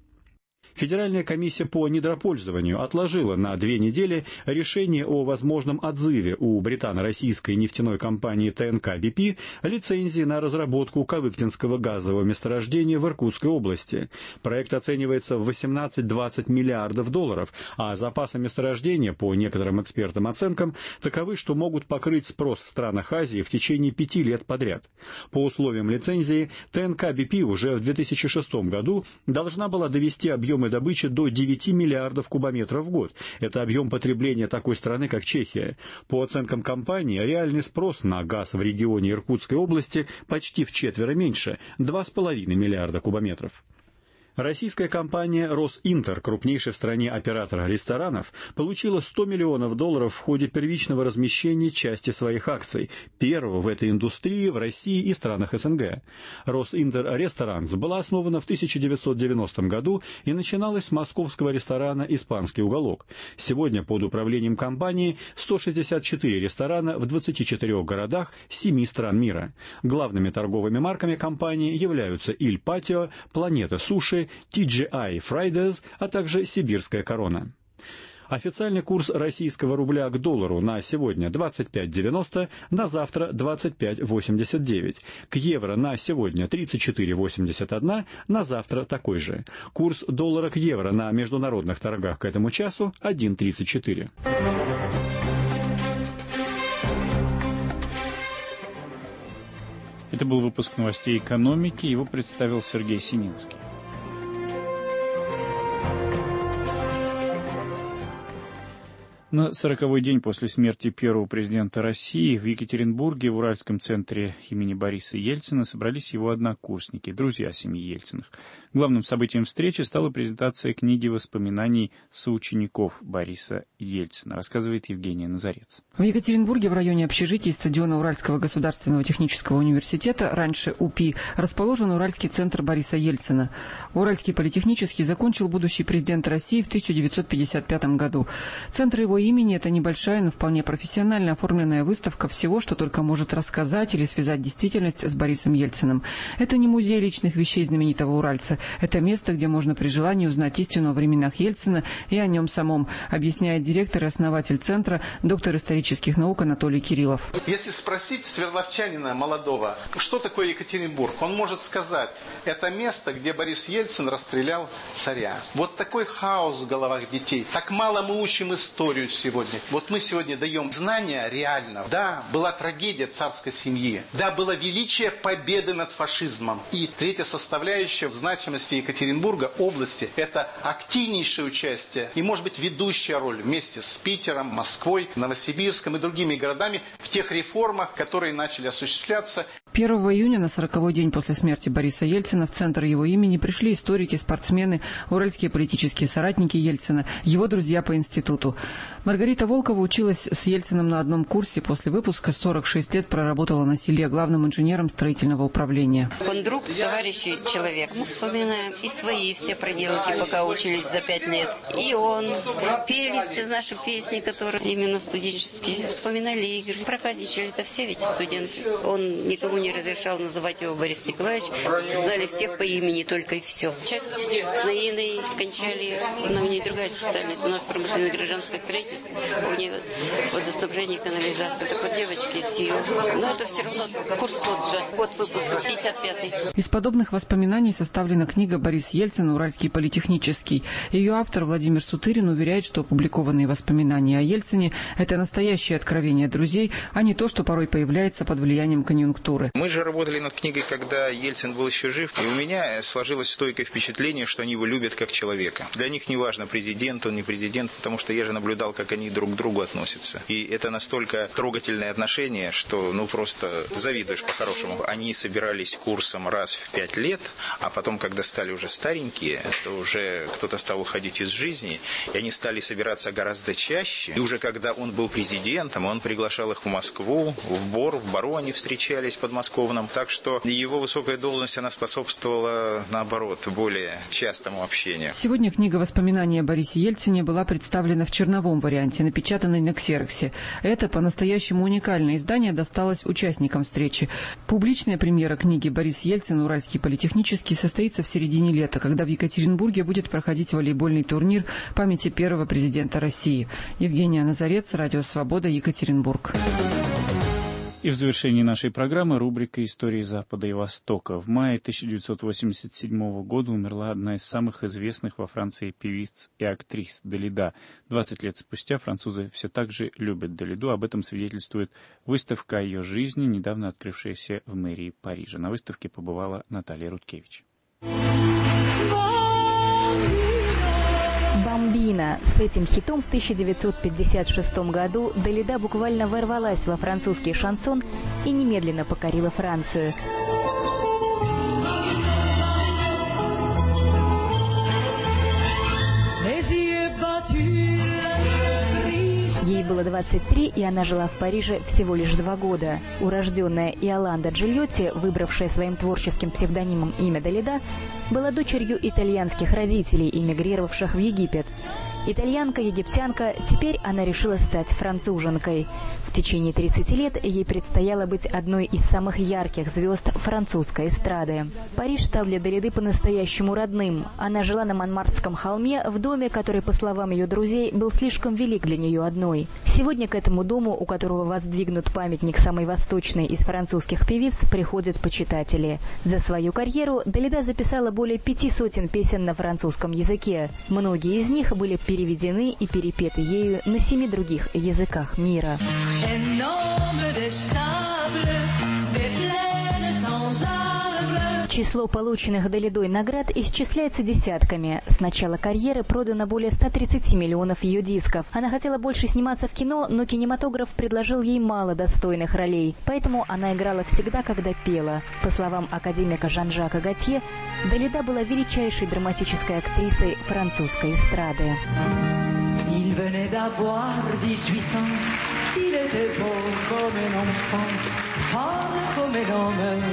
Федеральная комиссия по недропользованию отложила на 2 недели решение о возможном отзыве у британо-российской нефтяной компании ТНК BP лицензии на разработку Кавыктинского газового месторождения в Иркутской области. Проект оценивается в $18-20 миллиардов, а запасы месторождения, по некоторым экспертным оценкам, таковы, что могут покрыть спрос в странах Азии в течение 5 лет подряд. По условиям лицензии, ТНК BP уже в 2006 году должна была довести объемы добычи до 9 миллиардов кубометров в год. Это объем потребления такой страны, как Чехия. По оценкам компании, реальный спрос на газ в регионе Иркутской области почти вчетверо меньше – 2,5 миллиарда кубометров. Российская компания «Росинтер», крупнейший в стране оператор ресторанов, получила $100 миллионов в ходе первичного размещения части своих акций, первого в этой индустрии в России и странах СНГ. «Росинтер Ресторанс» была основана в 1990 году и начиналась с московского ресторана «Испанский уголок». Сегодня под управлением компании 164 ресторана в 24 городах 7 стран мира. Главными торговыми марками компании являются «Иль Патио», «Планета Суши», TGI Fridays, а также «Сибирская корона». Официальный курс российского рубля к доллару на сегодня 25.90, на завтра 25.89. К евро на сегодня 34.81, на завтра такой же. Курс доллара к евро на международных торгах к этому часу 1.34. Это был выпуск новостей экономики, его представил Сергей Сининский. На 40-й день после смерти первого президента России в Екатеринбурге в Уральском центре имени Бориса Ельцина собрались его однокурсники, друзья семьи Ельциных. Главным событием встречи стала презентация книги воспоминаний соучеников Бориса Ельцина, рассказывает Евгения Назарец. В Екатеринбурге в районе общежития стадиона Уральского государственного технического университета, раньше УПИ, расположен Уральский центр Бориса Ельцина. Уральский политехнический закончил будущий президент России в 1955 году. Центр его имени – это небольшая, но вполне профессионально оформленная выставка всего, что только может рассказать или связать действительность с Борисом Ельциным. Это не музей личных вещей знаменитого уральца. Это место, где можно при желании узнать истину о временах Ельцина и о нем самом, объясняет директор и основатель центра, доктор исторических наук Анатолий Кириллов. Если спросить свердловчанина молодого, что такое Екатеринбург, он может сказать, это место, где Борис Ельцин расстрелял царя. Вот такой хаос в головах детей. Так мало мы учим историю сегодня. Вот мы сегодня даем знания реально. Да, была трагедия царской семьи. Да, было величие победы над фашизмом. И третья составляющая в значимости Екатеринбурга, области, это активнейшее участие и, может быть, ведущая роль вместе с Питером, Москвой, Новосибирском и другими городами в тех реформах, которые начали осуществляться. 1 июня, на 40-й день после смерти Бориса Ельцина, в центр его имени пришли историки, спортсмены, уральские политические соратники Ельцина, его друзья по институту. Маргарита Волкова училась с Ельциным на одном курсе. После выпуска 46 лет проработала на селе главным инженером строительного управления. Он друг, товарищ и человек. Мы вспоминаем и свои все проделки, пока учились за 5 лет. И он. Пели все наши песни, которые именно студенческие. Вспоминали игры. Проказничали. Это все ведь студенты. Он никому не разрешал называть его Борис Николаевич. Знали всех по имени только и все. Часть с наивной кончали. Но у нее другая специальность. У нас промышленное гражданское строительство. У нее водоснабжение и канализация. Так вот девочки из СИО. Но это все равно курс тот же. Год выпуска 55-й. Из подобных воспоминаний составлена книга «Борис Ельцин. Уральский политехнический». Ее автор Владимир Сутырин уверяет, что опубликованные воспоминания о Ельцине – это настоящее откровение друзей, а не то, что порой появляется под влиянием конъюнктуры. Мы же работали над книгой, когда Ельцин был еще жив, и у меня сложилось стойкое впечатление, что они его любят как человека. Для них не важно, президент он, не президент, потому что я же наблюдал, как они друг к другу относятся. И это настолько трогательное отношение, что просто завидуешь по-хорошему. Они собирались курсом раз в 5 лет, а потом, когда стали уже старенькие, то уже кто-то стал уходить из жизни, и они стали собираться гораздо чаще. И уже когда он был президентом, он приглашал их в Москву, в Бор, в Бару они встречались подмосковном. Так что его высокая должность, она способствовала, наоборот, более частому общению. Сегодня книга «Воспоминания о Борисе Ельцине» была представлена в черновом варианте, напечатанной на ксероксе. Это по-настоящему уникальное издание досталось участникам встречи. Публичная премьера книги «Борис Ельцин. Уральский политехнический» состоится в середине лета, когда в Екатеринбурге будет проходить волейбольный турнир памяти первого президента России. Евгения Назарец, Радио Свобода, Екатеринбург. И в завершении нашей программы рубрика «Истории Запада и Востока». В мае 1987 года умерла одна из самых известных во Франции певиц и актрис Далида. 20 лет спустя французы все так же любят Далиду. Об этом свидетельствует выставка о ее жизни, недавно открывшаяся в мэрии Парижа. На выставке побывала Наталья Рудкевич. «Бомбина». С этим хитом в 1956 году Далида буквально ворвалась во французский шансон и немедленно покорила Францию. Ей было 23, и она жила в Париже всего лишь 2 года. Урожденная Иоланда Джильотти, выбравшая своим творческим псевдонимом имя Далида, была дочерью итальянских родителей, эмигрировавших в Египет. Итальянка-египтянка, теперь она решила стать француженкой. В течение 30 лет ей предстояло быть одной из самых ярких звезд французской эстрады. Париж стал для Далиды по-настоящему родным. Она жила на Монмартрском холме в доме, который, по словам ее друзей, был слишком велик для нее одной. Сегодня к этому дому, у которого воздвигнут памятник самой восточной из французских певиц, приходят почитатели. За свою карьеру Далида записала более 500 песен на французском языке. Многие из них были переведены и перепеты ею на 7 других языках мира. Число полученных Далидой наград исчисляется десятками. С начала карьеры продано более 130 миллионов ее дисков. Она хотела больше сниматься в кино, но кинематограф предложил ей мало достойных ролей. Поэтому она играла всегда, когда пела. По словам академика Жан-Жака Готье, Далида была величайшей драматической актрисой французской эстрады. Il venait d'avoir 18 ans, il était beau comme un enfant, fort comme un homme.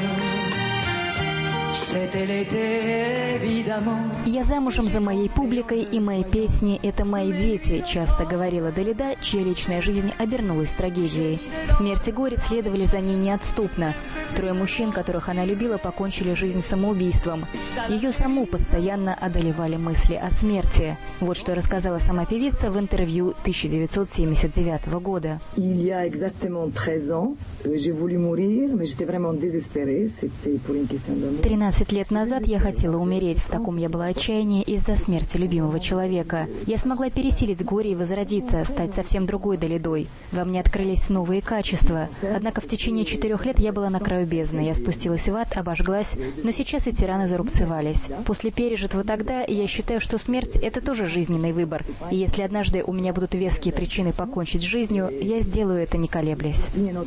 «Я замужем за моей публикой, и мои песни – это мои дети», часто говорила Далида, чья личная жизнь обернулась трагедией. Смерть и горе следовали за ней неотступно. 3 мужчин, которых она любила, покончили жизнь самоубийством. Ее саму постоянно одолевали мысли о смерти. Вот что рассказала сама певица в интервью 1979 года. 13 13 лет назад я хотела умереть, в таком я была отчаянии из-за смерти любимого человека. Я смогла пересилить горе и возродиться, стать совсем другой Далидой. Во мне открылись новые качества. Однако в течение 4 лет я была на краю бездны. Я спустилась в ад, обожглась, но сейчас эти раны зарубцевались. После пережитого тогда я считаю, что смерть — это тоже жизненный выбор. И если однажды у меня будут веские причины покончить с жизнью, я сделаю это, не колеблясь.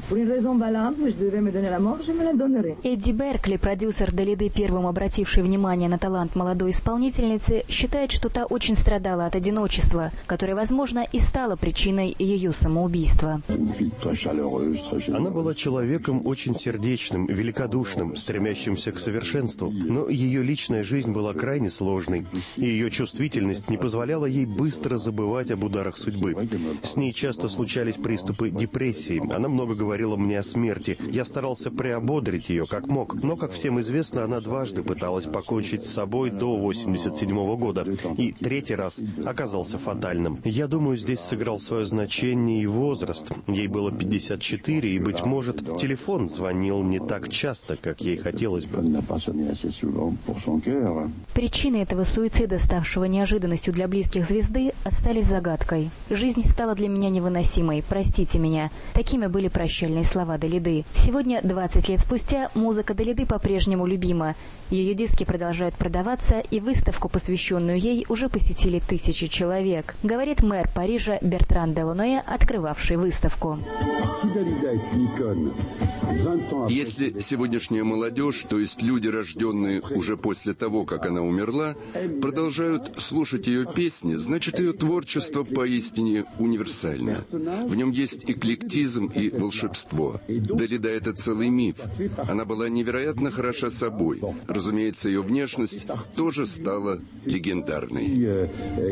Эдди Беркли, продюсер Далиды, первым обративший внимание на талант молодой исполнительницы, считает, что та очень страдала от одиночества, которое, возможно, и стало причиной ее самоубийства. Она была человеком очень сердечным, великодушным, стремящимся к совершенству, но ее личная жизнь была крайне сложной, и ее чувствительность не позволяла ей быстро забывать об ударах судьбы. С ней часто случались приступы депрессии, она много говорила мне о смерти, я старался приободрить ее как мог, но, как всем известно, она дважды пыталась покончить с собой до 1987 года, и 3-й раз оказался фатальным. Я думаю, здесь сыграл свое значение и возраст. Ей было 54, и, быть может, телефон звонил не так часто, как ей хотелось бы. Причины этого суицида, ставшего неожиданностью для близких звезды, остались загадкой. Жизнь стала для меня невыносимой, простите меня. Такими были прощальные слова Далиды. Сегодня, 20 лет спустя, музыка Далиды по-прежнему любима. Ее диски продолжают продаваться, и выставку, посвященную ей, уже посетили тысячи человек, говорит мэр Парижа Бертран Деланоэ, открывавший выставку. Если сегодняшняя молодежь, то есть люди, рожденные уже после того, как она умерла, продолжают слушать ее песни, значит, ее творчество поистине универсально. В нем есть эклектизм и волшебство. Далида — это целый миф. Она была невероятно хороша собой. Разумеется, ее внешность тоже стала легендарной.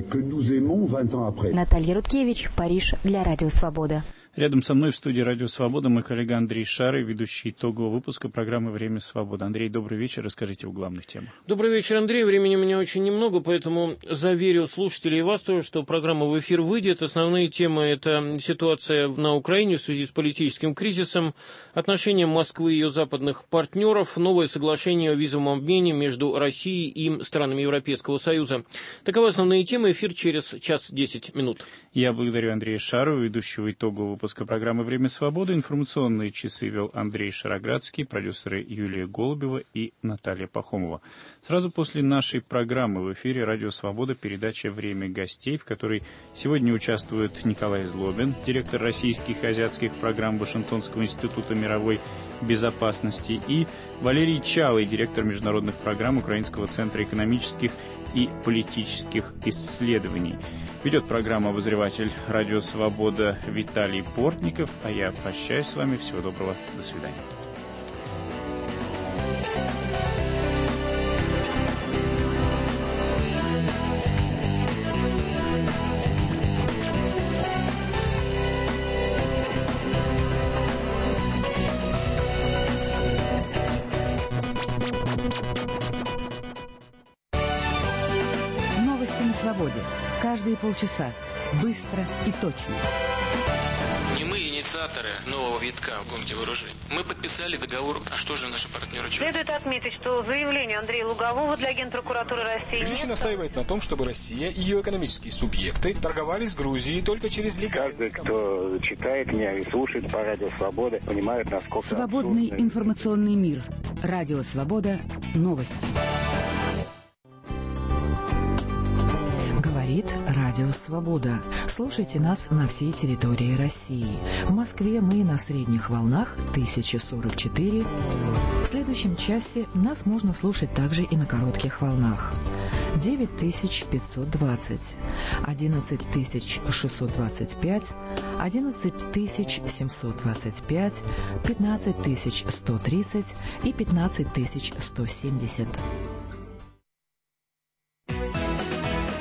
Наталья Рудкевич, Париж, для Радио Свобода. Рядом со мной в студии «Радио Свобода» мой коллега Андрей Шарый, ведущий итогового выпуска программы «Время свободы». Андрей, добрый вечер. Расскажите о главных темах. Добрый вечер, Андрей. Времени у меня очень немного, поэтому заверю слушателей и вас тоже, что программа в эфир выйдет. Основные темы – это ситуация на Украине в связи с политическим кризисом, отношения Москвы и ее западных партнеров, новое соглашение о визовом обмене между Россией и странами Европейского Союза. Таковы основные темы. Эфир через 1:10. Я благодарю Андрея Шарова, ведущего итогового выпуска программы «Время свободы». Информационные часы вел Андрей Шароградский, продюсеры Юлия Голубева и Наталья Пахомова. Сразу после нашей программы в эфире «Радио Свобода» передача «Время гостей», в которой сегодня участвует Николай Злобин, директор российских и азиатских программ Вашингтонского института мировой безопасности, и Валерий Чалый, директор международных программ Украинского центра экономических и политических исследований. Ведет программу обозреватель «Радио Свобода» Виталий Портников, а я прощаюсь с вами. Всего доброго. До свидания. Новости на свободе. Каждые полчаса. Быстро и точно. Не мы инициаторы нового витка в гонке вооружений. Мы подписали договор. А что же наши партнеры? Следует отметить, что заявление Андрея Лугового для Генпрокуратуры России Тбилиси настаивает на том, чтобы Россия и ее экономические субъекты торговали с Грузией только через легальные. Каждый, кто читает меня и слушает по Радио Свобода, понимает, насколько... Свободный информационный мир. Радио Свобода. Новости. Говорит Радио Свобода. Слушайте нас на всей территории России. В Москве мы на средних волнах 1044. В следующем часе нас можно слушать также и на коротких волнах. 9520, 11625, 11725, 15130 и 15170.